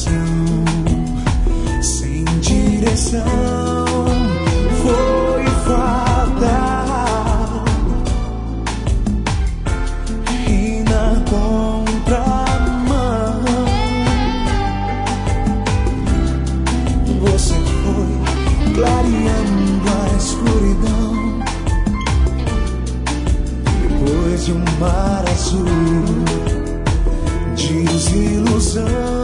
coração sem direção. Foi fatal e na contramão você foi clareando a escuridão. Depois de um mar azul de desilusão,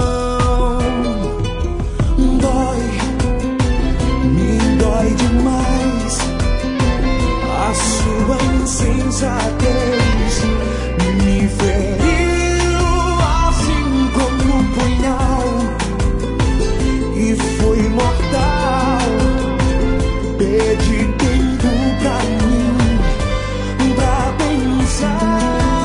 me dói demais a sua insensatez. Me feriu assim como um punhal e foi mortal. Pedi tempo pra mim, pra pensar.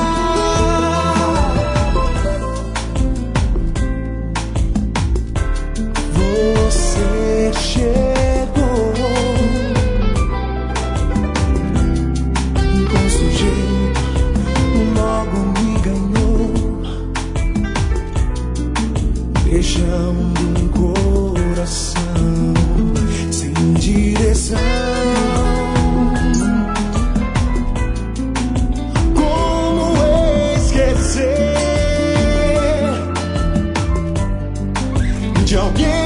Você chegou com sujeito, logo me ganhou, beijando um coração sem direção. Como esquecer de alguém